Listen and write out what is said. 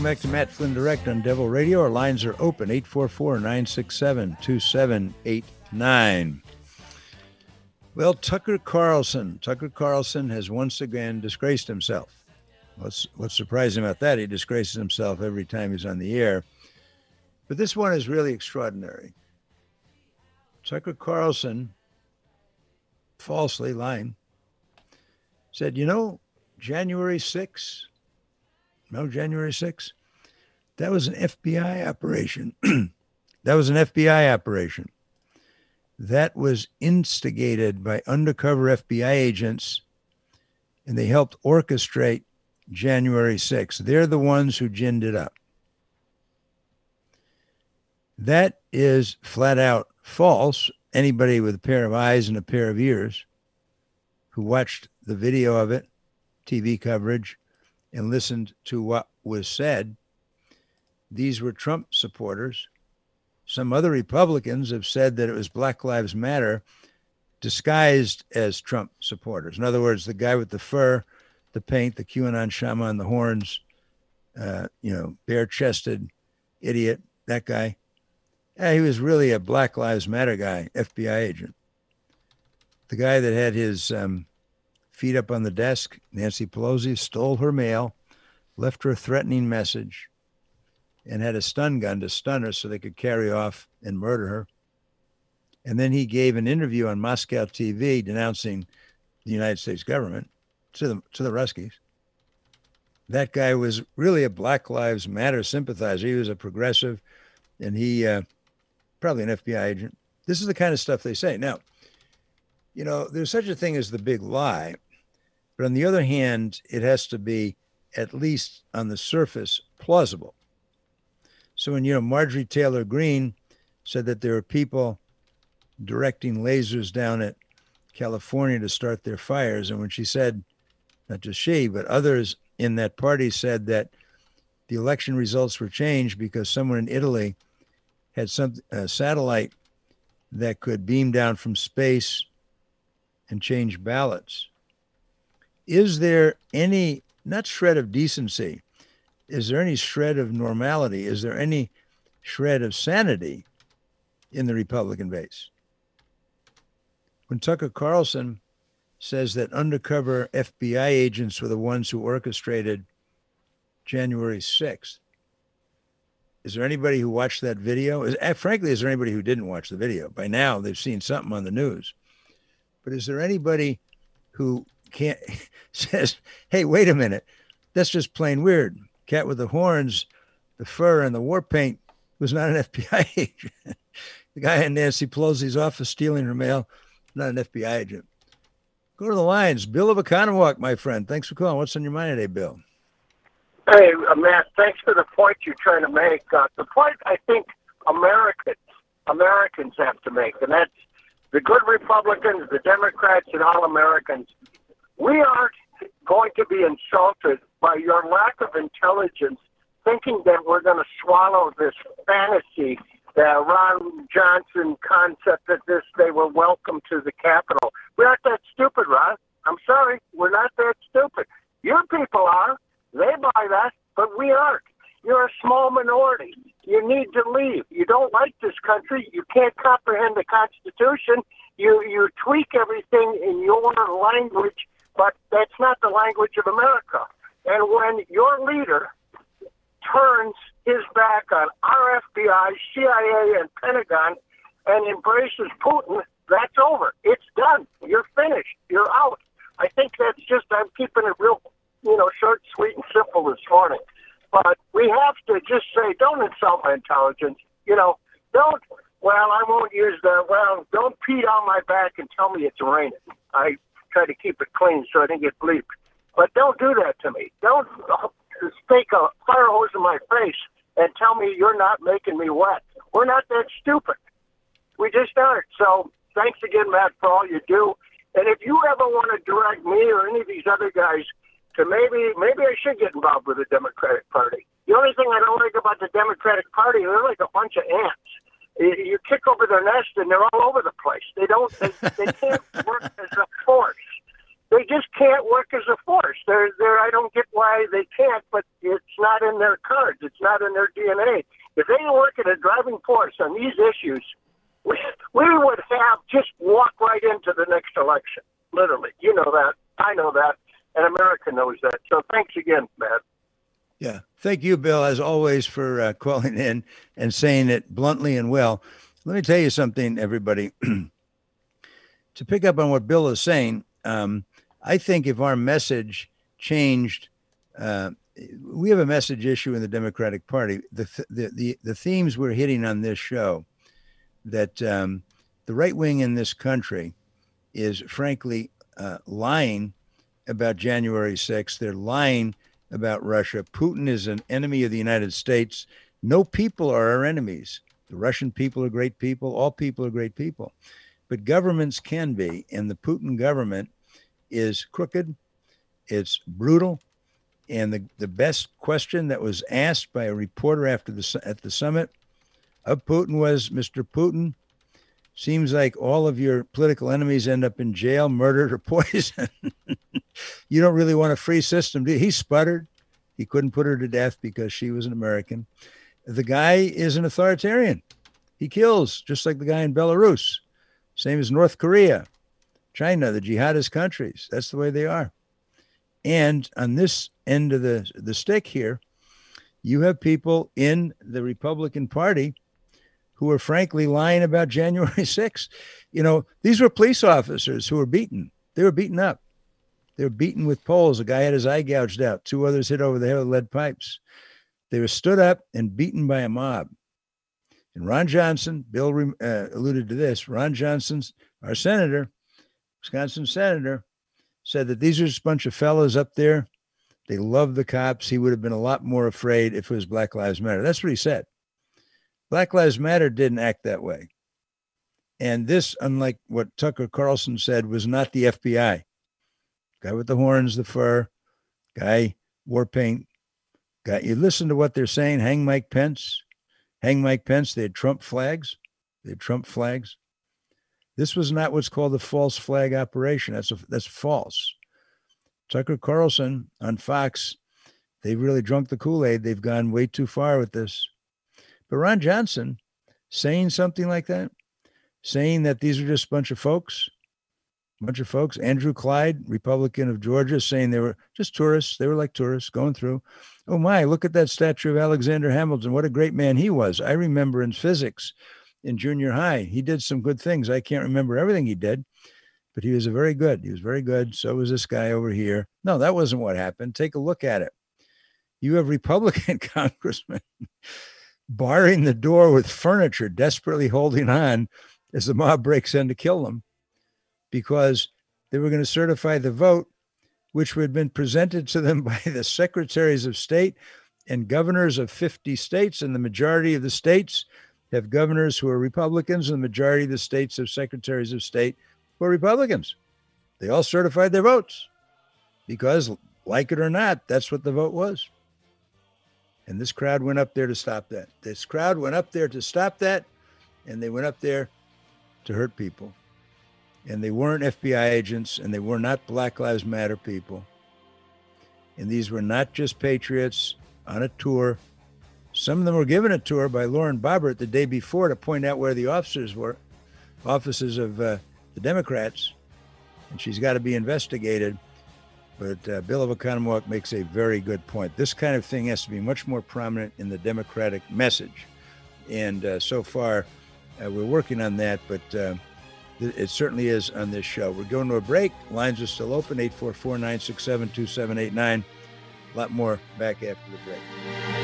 back to Matt Flynn Direct on Devil Radio. Our lines are open, 844-967-2789. Well, Tucker Carlson has once again disgraced himself. What's surprising about that? He disgraces himself every time he's on the air. But this one is really extraordinary. Tucker Carlson, falsely lying, said, January 6th, that was an FBI operation. That was instigated by undercover FBI agents, and they helped orchestrate January 6th. They're the ones who ginned it up. That is flat out false. Anybody with a pair of eyes and a pair of ears who watched the video of it, TV coverage, and listened to what was said, these were Trump supporters. Some other Republicans have said that it was Black Lives Matter disguised as Trump supporters. In other words, the guy with the fur, the paint, the QAnon shaman, the horns, bare-chested idiot, that guy. He was really a Black Lives Matter guy, FBI agent. The guy that had his feet up on the desk, Nancy Pelosi, stole her mail, left her a threatening message, and had a stun gun to stun her so they could carry off and murder her. And then he gave an interview on Moscow TV denouncing the United States government to the Ruskies. That guy was really a Black Lives Matter sympathizer. He was a progressive, and he probably an FBI agent. This is the kind of stuff they say. Now, there's such a thing as the big lie, but on the other hand, it has to be, at least on the surface, plausible. So when, Marjorie Taylor Greene said that there were people directing lasers down at California to start their fires, and when she said, not just she, but others in that party said that the election results were changed because someone in Italy had a satellite that could beam down from space and change ballots. Is there any, not shred of decency, is there any shred of normality? Is there any shred of sanity in the Republican base? When Tucker Carlson says that undercover FBI agents were the ones who orchestrated January 6th, is there anybody who watched that video? Frankly, is there anybody who didn't watch the video? By now, they've seen something on the news. But is there anybody who says, hey, wait a minute, that's just plain weird. Cat with the horns, the fur, and the war paint was not an FBI agent. The guy in Nancy Pelosi's office stealing her mail, not an FBI agent. Go to the lines. Bill of Oconomowoc, my friend. Thanks for calling. What's on your mind today, Bill? Hey, Matt, thanks for the point you're trying to make. The point I think Americans have to make, and that's the good Republicans, the Democrats, and all Americans. We aren't going to be insulted by your lack of intelligence, thinking that we're going to swallow this fantasy, the Ron Johnson concept that they were welcome to the Capitol. We aren't that stupid, Ron. I'm sorry, we're not that stupid. Your people are. They buy that, but we aren't. You're a small minority. You need to leave. You don't like this country. You can't comprehend the Constitution. You tweak everything in your language, but that's not the language of America. And when your leader turns his back on our FBI, CIA, and Pentagon and embraces Putin, that's over. It's done. You're finished. You're out. I think that's just, I'm keeping it real, short, sweet, and simple this morning. But we have to just say, don't insult my intelligence. Don't, don't pee down my back and tell me it's raining. I try to keep it clean so I didn't get bleeped. But don't do that to me. Don't stake a fire hose in my face and tell me you're not making me wet. We're not that stupid. We just aren't. So thanks again, Matt, for all you do. And if you ever want to direct me or any of these other guys to maybe I should get involved with the Democratic Party. The only thing I don't like about the Democratic Party, they're like a bunch of ants. You kick over their nest and they're all over the place. They can't work as a force. They just can't work as a force. I don't get why they can't, but it's not in their cards. It's not in their DNA. If they work as a driving force on these issues, we would have just walk right into the next election. Literally. You know that. I know that. And America knows that. So thanks again, Matt. Yeah. Thank you, Bill, as always, for calling in and saying it bluntly and well. Let me tell you something, everybody. To pick up on what Bill is saying, I think if our message changed, we have a message issue in the Democratic Party. The themes we're hitting on this show, that the right wing in this country is frankly lying about January 6th. They're lying about Russia. Putin is an enemy of the United States. No people are our enemies. The Russian people are great people. All people are great people. But governments can be, and the Putin government is crooked. It's brutal. And the best question that was asked by a reporter at the summit of Putin was, Mr. Putin, seems like all of your political enemies end up in jail, murdered, or poisoned. You don't really want a free system, do you? He sputtered. He couldn't put her to death because she was an American. The guy is an authoritarian. He kills, just like the guy in Belarus. Same as North Korea, China, the jihadist countries. That's the way they are. And on this end of the stick here, you have people in the Republican Party who are frankly lying about January 6th. You know, these were police officers who were beaten. They were beaten up. They were beaten with poles. A guy had his eye gouged out. 2 others hit over the head with lead pipes. They were stood up and beaten by a mob. And Ron Johnson, Bill alluded to this, Ron Johnson's, our senator, Wisconsin senator, said that these are just a bunch of fellas up there. They love the cops. He would have been a lot more afraid if it was Black Lives Matter. That's what he said. Black Lives Matter didn't act that way. And this, unlike what Tucker Carlson said, was not the FBI. Guy with the horns, the fur, guy, war paint. Guy, you listen to what they're saying, hang Mike Pence. Hang Mike Pence. They had Trump flags. They had Trump flags. This was not what's called the false flag operation. That's false. Tucker Carlson on Fox, they've really drunk the Kool-Aid. They've gone way too far with this. But Ron Johnson saying something like that, saying that these are just a bunch of folks. Andrew Clyde, Republican of Georgia, saying they were just tourists. They were like tourists going through. Oh my, look at that statue of Alexander Hamilton. What a great man he was. I remember in physics in junior high, he did some good things. I can't remember everything he did, but he was very good. He was very good. So was this guy over here. No, that wasn't what happened. Take a look at it. You have Republican congressmen barring the door with furniture, desperately holding on as the mob breaks in to kill them, because they were going to certify the vote, which had been presented to them by the secretaries of state and governors of 50 states. And the majority of the states have governors who are Republicans, and the majority of the states have secretaries of state who are Republicans. They all certified their votes because, like it or not, that's what the vote was. And this crowd went up there to stop that. And they went up there to hurt people. And they weren't FBI agents, and they were not Black Lives Matter people. And these were not just patriots on a tour. Some of them were given a tour by Lauren Boebert the day before to point out where the offices were, offices of the Democrats, and she's got to be investigated. But Bill of Oconomowoc makes a very good point. This kind of thing has to be much more prominent in the Democratic message. And so far, we're working on that, but it certainly is on this show. We're going to a break. Lines are still open, 844-967-2789. A lot more back after the break.